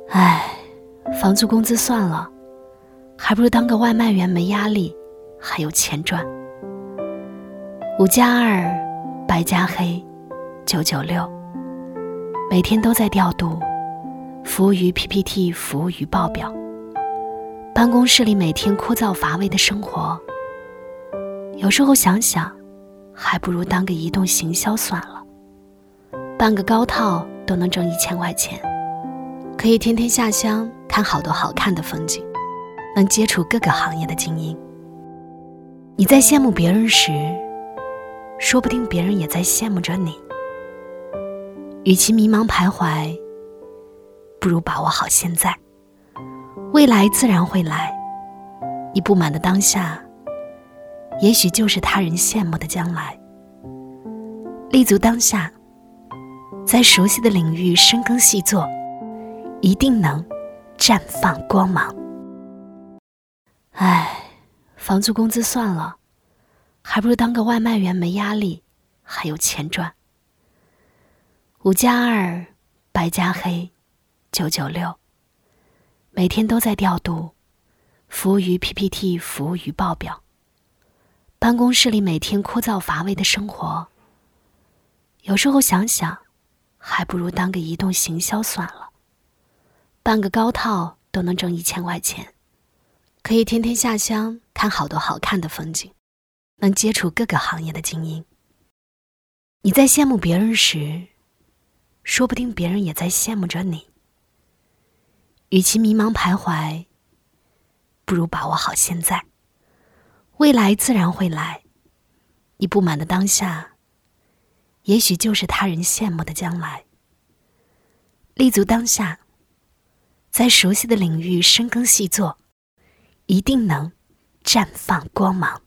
房租工资算了，还不如当个外卖员，没压力，还有钱赚。5+2白加黑996，每天都在调度，服务于 PPT， 服务于报表。办公室里每天枯燥乏味的生活，有时候想想，还不如当个移动行销算了。办个高套都能挣1000块钱，可以天天下乡看好多好看的风景，能接触各个行业的精英。你在羡慕别人时，说不定别人也在羡慕着你。与其迷茫徘徊，不如把握好现在，未来自然会来。你不满的当下，也许就是他人羡慕的将来。立足当下，在熟悉的领域深耕细作，一定能绽放光芒。房租工资算了，还不如当个外卖员，没压力，还有钱赚。5+2白加黑996，每天都在调度，服务于 PPT， 服务于报表。办公室里每天枯燥乏味的生活，有时候想想，还不如当个移动行销算了。办个高套都能挣1000块钱，可以天天下乡看好多好看的风景，能接触各个行业的精英。你在羡慕别人时，说不定别人也在羡慕着你。与其迷茫徘徊，不如把握好现在，未来自然会来。你不满的当下，也许就是他人羡慕的将来。立足当下，在熟悉的领域深耕细作，一定能绽放光芒。